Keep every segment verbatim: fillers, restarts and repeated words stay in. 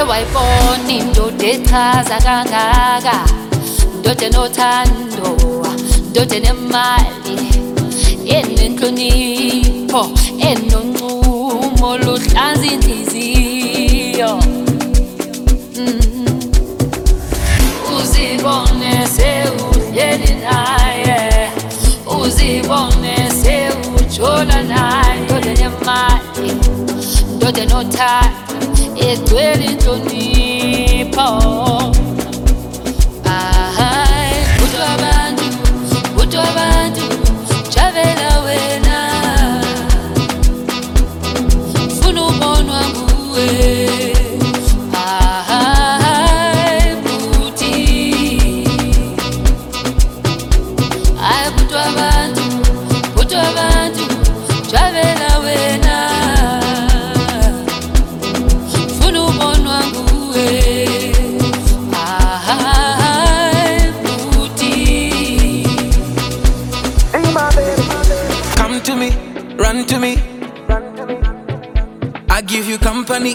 wayibona indoda echaza kangaka, indoda enothando, indoda enemali, enenhlonipho, enonqumo luhlanza inhliziyo. Uzibone sewuhleli naye, uzibone sewujola naye, indoda enemali, indoda enothando, egcwele inhlonipho. Hayi kuthi abantu, kuthi abantu jabela wena, funa ubonwa nguwe. Hayi kuthi, hayi kuthi abantu, kuthi abantu jabela wena, funa ubonwa nguwe. Come to me, run to me, I give you company.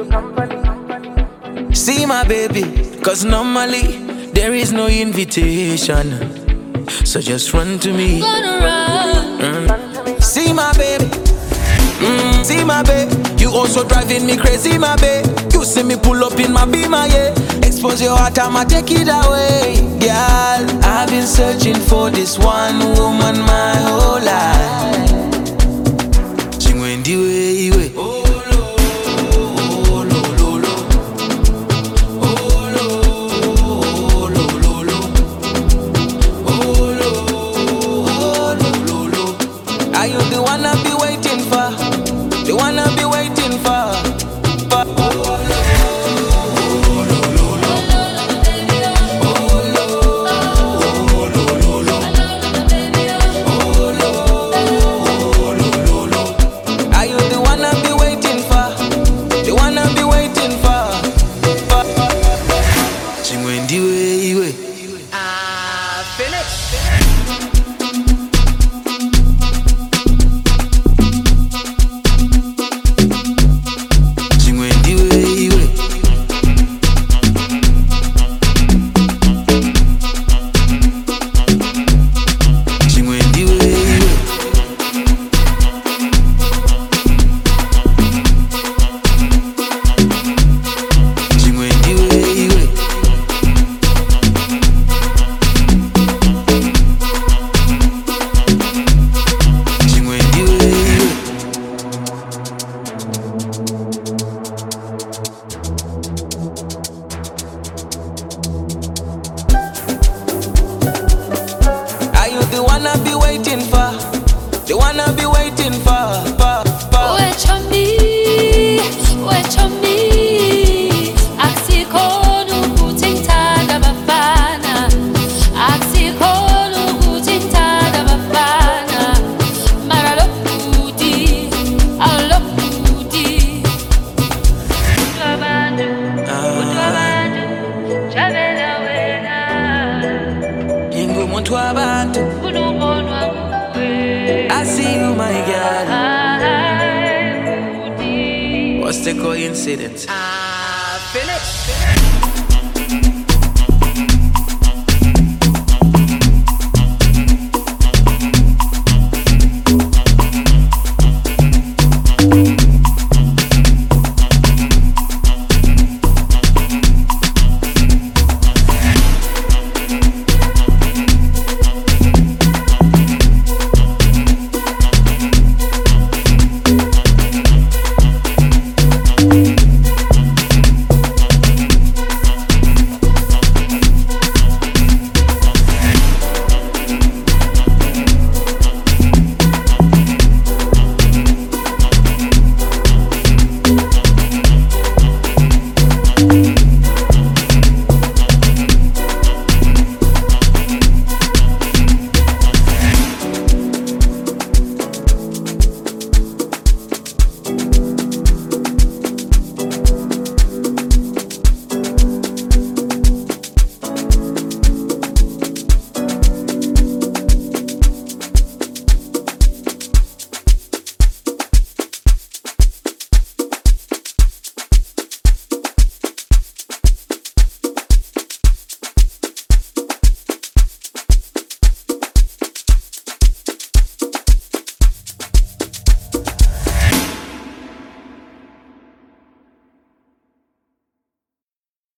See my baby, cause normally there is no invitation, so just run to me. Gonna run. Mm. See my baby, mm. See my baby, you also driving me crazy, my baby. You see me pull up in my Beamer, yeah. Expose your heart, I'ma take it away, girl. I've been searching for this one woman my whole life. She went the way, way. Oh, lo, oh, lo, lo, lo. Oh, lo, oh, lo, lo, lo. Oh, lo, oh, lo, lo, lo. Are you the one I've been waiting for? The one I've been waiting for? for. Oh, lo, I see you, my girl. What's the coincidence? Ah, finish.